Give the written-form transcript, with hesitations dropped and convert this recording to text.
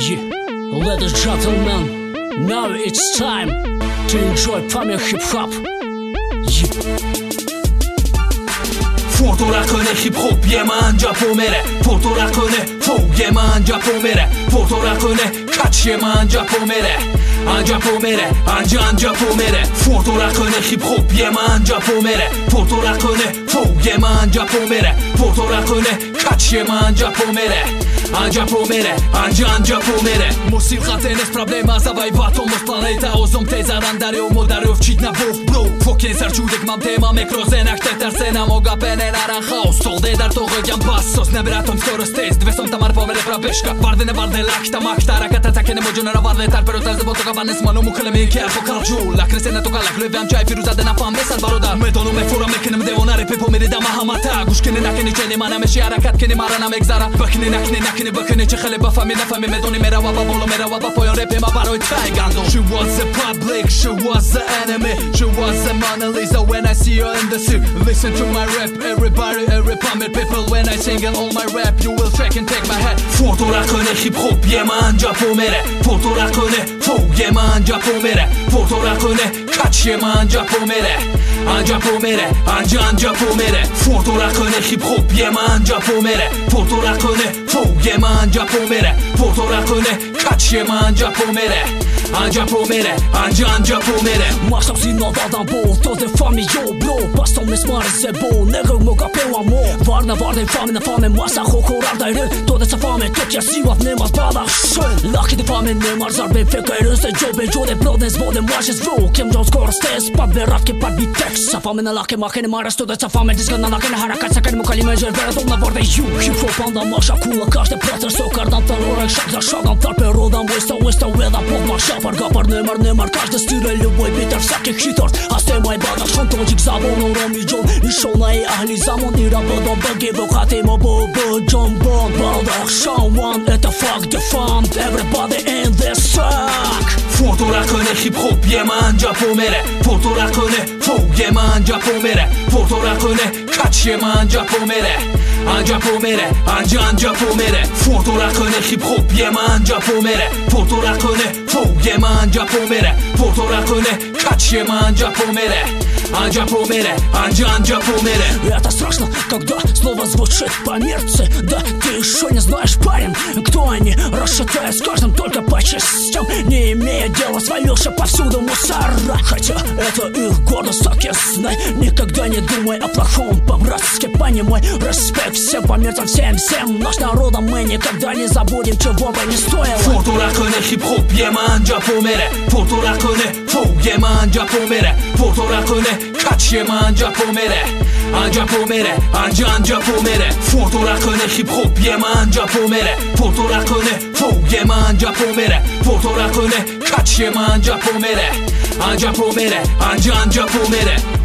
Ladies and gentlemen, now it's time to enjoy premier hip-hop. فوتورا کنه هیپ هاپ یه من جاپو میره فوتورا کنه فو یه من جاپو میره فوتورا کنه کچ یه من جاپو میره انجاپو میره انجاپو میره فوتورا کنه هیپ هاپ یه من جاپو میره فوتورا کنه فو یه من جاپو میره فوتورا کنه کچ یه من جاپو میره انجاپو میره انجاپو میره Música tienes problemas, давай потом планета ozom tezaran dario modario včít na bov bro Fokin sarčudek mám téma mikrozenak tetar se na moga pene naranjao Solde dar toho gam passos neberatom skoro stez Dve som tamar pomere pra beška Varde ne varde lakta makta rakata take ne mođo nara varde tar pero tarze botoga vanes mano mukhele mi ke arko kalju La kresena to kalak levem çay firuzade na fam besal barodar Metonu me fura mekenem devonare pe pomere da mahamata Gushkene nakeni chene mana meshi harakat kene marana megzara Bakne nakne bakne چه خاله بفهمی نفهمی میدونی میرا و بالا میرا و با پایان رپ ما برای تایگاندو She was the public, she was the enemy She was the Mona Lisa when I see her in the suit Listen to my rap, everybody, every pamir people When I sing all my rap, you will fucking take my head فوتورا کنه هیپ هاپ یه من جاپو میره فوتورا کنه فو یه من جاپو میره فوتورا کنه کچ یه من جاپو میره انجاپو میره انجاپو میره فوتورا کنه هیپ هاپ یه من جاپو میره فوتورا کنه فو یه من جاپو میره فوتورا کنه کچ یه من جاپو میره انجاپو میره انجاپو میره Massa sinada d'un beau, tous des familles yo bro Baston mes mares c'est beau, negro moga peu amor Varna varna infame na fame, massa hokorar daire Toda essa fame, tot jag sivat nemas bada sjön Laki de fame nemar zarbe feka i röste Jobbe jode blodens både marches vro Kem Jones skor stes, pad beratke pad bitex Sa fame na lake maken maras toda essa fame Diska na lake na harakat sakar mu kalime jer vera dolna varde ju Hip-hop anda masha kula kashte prater Sokar dan talorek shak za shagan tar perodan Westa weda pod marsha Pargapar nemar каждый styre любой битер всяких хитов Асте май бадах шонтончик забону роми джон И шона и ахли замон и работом баги Вухатимо бубу джомбон Бадах шауан это fuck the fun Everybody in this suck فوتورا کنه هیپ هاپ یه من جاپو میره فوتورا کنه فو یه من جاپو میره فوتورا کنه کچ یه من جاپو میره انجاپو میره انجاپو میره فوتورا کنه هیپ هاپ یه من جاپو میره فوتورا کنه فو یه من جاپو میره فوتورا کنه کچ یه من جاپو میره انجاپو میره انجاپو میره Это страшно, когда слово звучит по-мерце Да ты еще не знаешь, парень, кто они Рассчитая с каждым только по частям Не имея дела, сваливши повсюду мусора Хотя это их гордость, так и знай Никогда не думай о плохом, по-братски понимай Респект всем померцам, всем Наш народом мы никогда не забудем, чего бы ни стоило فوتورا کنه هیپ هاپ یه من جاپو میره فوتورا کنه فو یه من جاپو میره فوتورا کنه کچ یه من جاپو میره انجاپو میره انجاپو میره فوتورا کنه هیپ هاپ یه من جاپو میره فوتورا کنه فو یه من جاپو میره فوتورا کنه کچ یه من جاپو میره انجاپو میره انجاپو میره